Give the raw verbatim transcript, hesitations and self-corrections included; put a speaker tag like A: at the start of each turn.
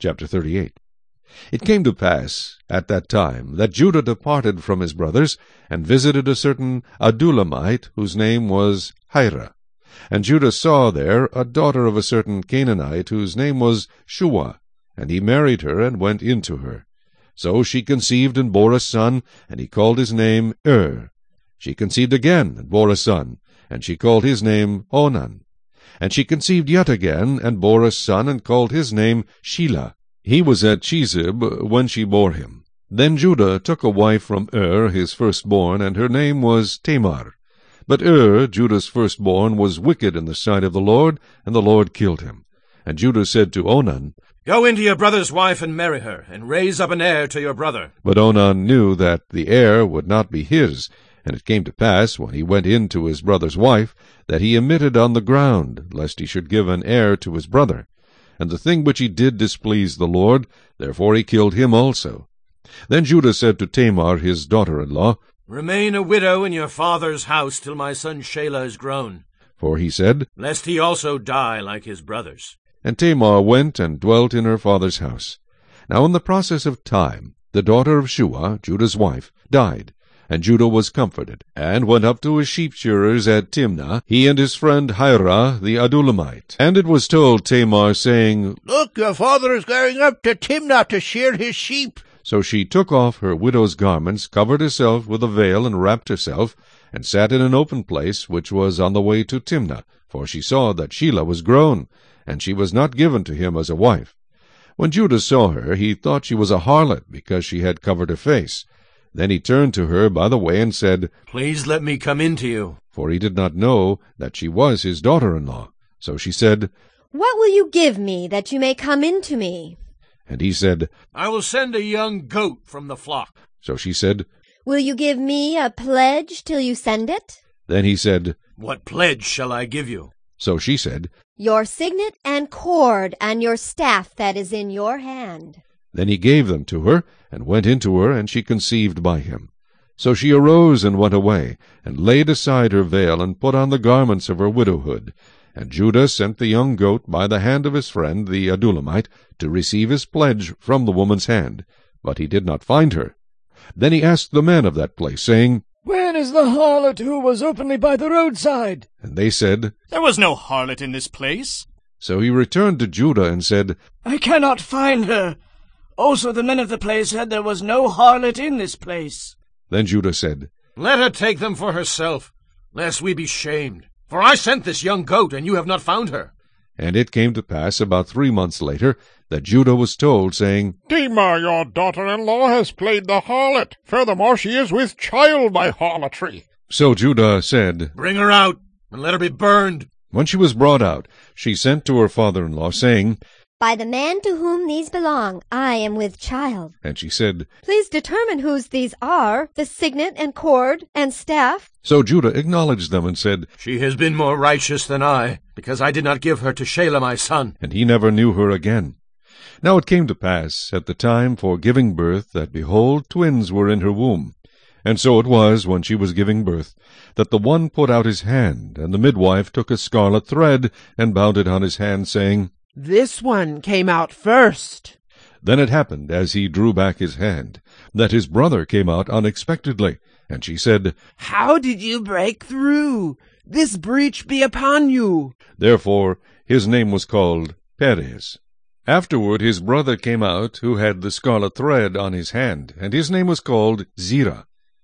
A: Chapter thirty-eight. It came to pass at that time that Judah departed from his brothers, and visited a certain Adullamite, whose name was Hira. And Judah saw there a daughter of a certain Canaanite, whose name was Shua, and he married her, and went in to her. So she conceived and bore a son, and he called his name Er. She conceived again, and bore a son, and she called his name Onan. And she conceived yet again, and bore a son, and called his name Shelah. He was at Chezib when she bore him. Then Judah took a wife from Er, his firstborn, and her name was Tamar. But Er, Judah's firstborn, was wicked in the sight of the Lord, and the Lord killed him. And Judah said to Onan,
B: Go into your brother's wife and marry her, and raise up an heir to your brother.
A: But Onan knew that the heir would not be his. And it came to pass, when he went in to his brother's wife, that he emitted on the ground, lest he should give an heir to his brother. And the thing which he did displeased the Lord, therefore he killed him also. Then Judah said to Tamar his daughter-in-law,
B: Remain a widow in your father's house till my son Shelah is grown.
A: For he said,
B: Lest he also die like his brothers.
A: And Tamar went and dwelt in her father's house. Now in the process of time, the daughter of Shua, Judah's wife, died. And Judah was comforted, and went up to his sheep-shearers at Timnah, he and his friend Hira the Adullamite. And it was told Tamar, saying,
C: Look, your father is going up to Timnah to shear his sheep.
A: So she took off her widow's garments, covered herself with a veil, and wrapped herself, and sat in an open place, which was on the way to Timnah, for she saw that Shelah was grown, and she was not given to him as a wife. When Judah saw her, he thought she was a harlot, because she had covered her face. Then he turned to her by the way, and said,
B: Please let me come in to you.
A: For he did not know that she was his daughter-in-law. So she said,
D: What will you give me, that you may come in to me?
A: And he said,
B: I will send a young goat from the flock.
A: So she said,
D: Will you give me a pledge till you send it?
A: Then he said,
B: What pledge shall I give you?
A: So she said,
D: Your signet and cord, and your staff that is in your hand.
A: Then he gave them to her, and went in to her, and she conceived by him. So she arose and went away, and laid aside her veil, and put on the garments of her widowhood. And Judah sent the young goat by the hand of his friend the Adullamite, to receive his pledge from the woman's hand. But he did not find her. Then he asked the men of that place, saying,
E: Where is the harlot who was openly by the roadside?
A: And they said,
F: There was no harlot in this place.
A: So he returned to Judah, and said,
E: I cannot find her. Also the men of the place said there was no harlot in this place.
A: Then Judah said,
B: Let her take them for herself, lest we be shamed. For I sent this young goat, and you have not found her.
A: And it came to pass about three months later, that Judah was told, saying,
C: Tamar, your daughter-in-law, has played the harlot. Furthermore, she is with child by harlotry.
A: So Judah said,
B: Bring her out, and let her be burned.
A: When she was brought out, she sent to her father-in-law, saying,
D: By the man to whom these belong, I am with child.
A: And she said,
D: Please determine whose these are, the signet and cord and staff.
A: So Judah acknowledged them, and said,
B: She has been more righteous than I, because I did not give her to Shelah my son.
A: And he never knew her again. Now it came to pass, at the time for giving birth, that, behold, twins were in her womb. And so it was, when she was giving birth, that the one put out his hand, and the midwife took a scarlet thread, and bound it on his hand, saying,
G: This one came out first.
A: Then it happened, as he drew back his hand, that his brother came out unexpectedly. And she said,
G: How did you break through? This breach be upon you.
A: Therefore his name was called Perez. Afterward his brother came out, who had the scarlet thread on his hand, and his name was called Zerah.